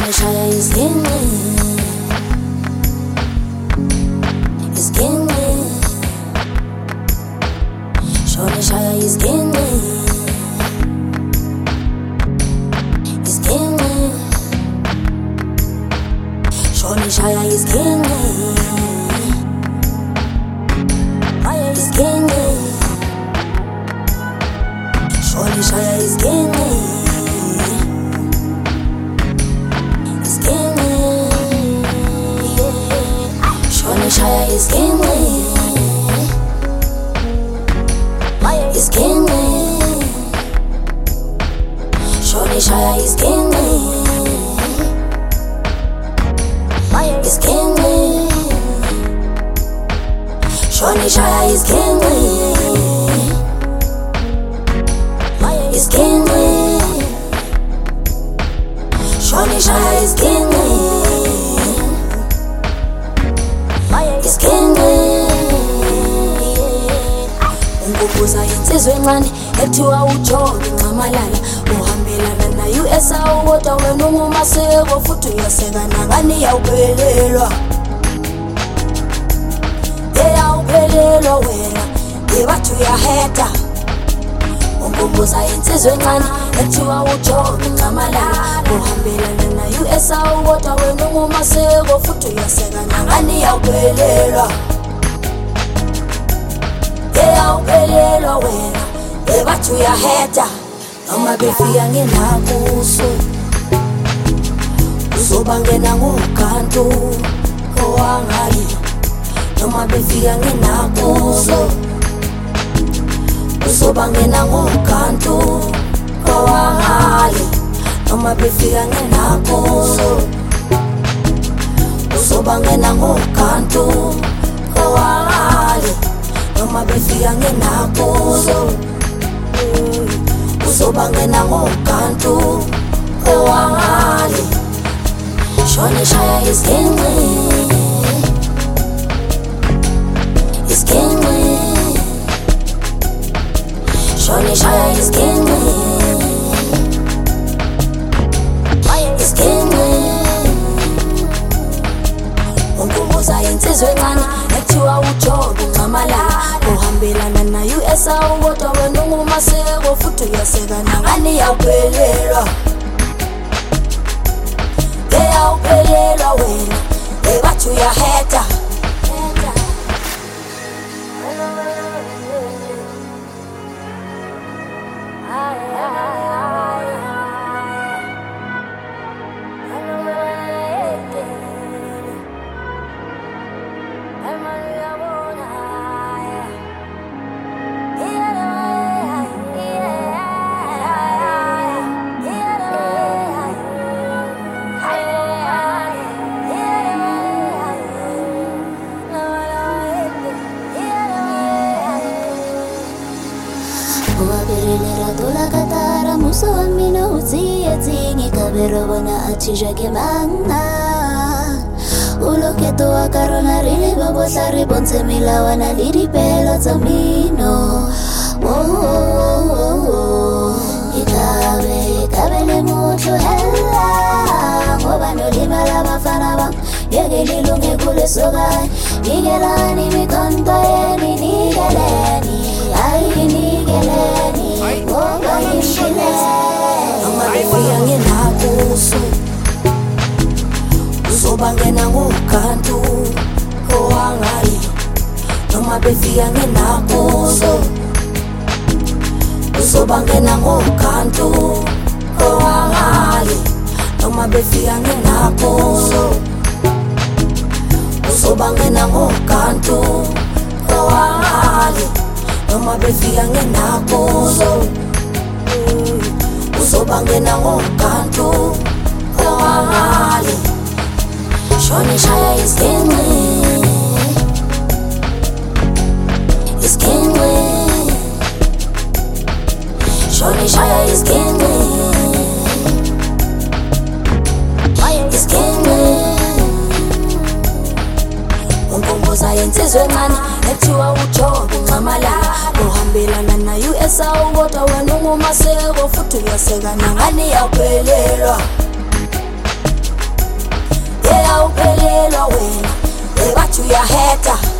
Shonishaya is king. Is king. Shonishaya is king. Is king. Shonishaya is king. Is king. Shonishaya is king. Is king. Shonishaya is king. Is king. Shonishaya is king. Is king. Shonishaya is king. Is king. Shonishaya is king. Is king. Ungubuza insizwe encane ethiwa uJobe Ncamalala uhambelana na US kodwa wena ungumaseko futhi uyasekana ngani yawuphelelwa eyawuphelelwa wena ebathi uyaheda. Ungubuza insizwe encane ethiwa uJobe Ncamalala uhambelana na US kodwa wena ungumaseko futhi uyasekana ngani yawuphelelwa eyawuphelelwa wena ebathi uyaheda. Noma befika ngenakuso uzobangena ngokantu owangali. Noma befika ngenakuso uzobangena ngokantu owangali. Noma befika ngenakuso uzobangena ngokantu owangali. Noma befika ngenakuso uzobangena ngokantu owangali. Shonishaya is king. Is king. Shonishaya is king. Is king. Ungubuza insizwe encane ethiwa uJobe Ncamalala uhambelana na US kodwa wena ungumaseko futhi uyasekana ngani yawuphelelwa eyawuphelelwa wena ebathi uyaheda. Uwabirelera dola katara muso amina uzie zingi kabero wana achija kemanga. Uloketo wa karona rili babo sari bonse mila wana liri pelo zamino. Ikabe le mucho hella. Ngobano lima la mafana bang. Yege lilunge kule sogai. Nigelani mikonto yeni nigeleni. Ay nigeleni. Ngoba nigeleni. Noma befika ngenakuso uzobangena ngokantu owangali. Noma befika ngenakuso uzobangena ngokantu owangali. Noma befika ngenakuso uzobangena ngokantu owangali. Noma befika ngenakuso uzobangena ngokantu owangali. Shonishaya is king. Is king. Shonishaya is king. Is king. Ungubuza insizwe encane ethiwa uJobe Ncamalala uhambelana na US kodwa wena ungumaseko futhi uyasekana ngani yawuphelelwa uphelelwa wena, ebathi uyaheta